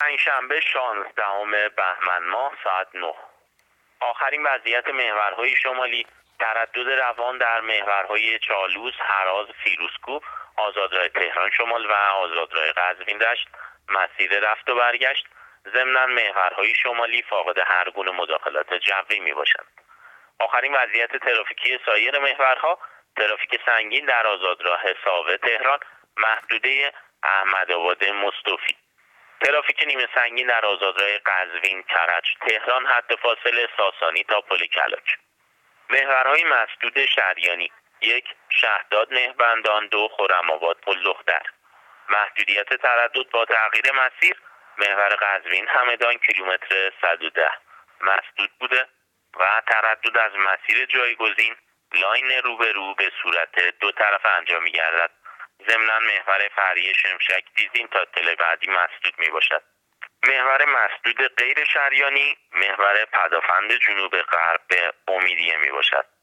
پنجشنبه 16 بهمن ماه ساعت 9. آخرین وضعیت محورهای شمالی: تردد روان در محورهای چالوس، هراز، فیروزکوه، آزادراه تهران شمال و آزادراه قزوین دشت مسیر رفت و برگشت. ضمناً محورهای شمالی فاقد هر گونه مداخلات جوی می باشند. آخرین وضعیت ترافیکی سایر محورها: ترافیک سنگین در آزادراه ساوه تهران محدوده احمدآباد مصطفی. ترافیک نیمه سنگین در آزادراه قزوین کرج تهران حد فاصله ساسانی تا پل کلاک. محورهای مسدود شریانی: 1 شهداد مهربندان، 2 خرم‌آباد پل دختر. محدودیت تردد با تغییر مسیر: محور قزوین همدان کیلومتر 110 مسدود بوده و تردد از مسیر جایگزین لاین روبرو به صورت دو طرف انجام می‌گردد. ضمناً محور فرعی شمشک دیزین تا تل بعدی مسدود می باشد. محور مسدود غیر شریانی: محور پدافند جنوب غرب به امیدیه می باشد.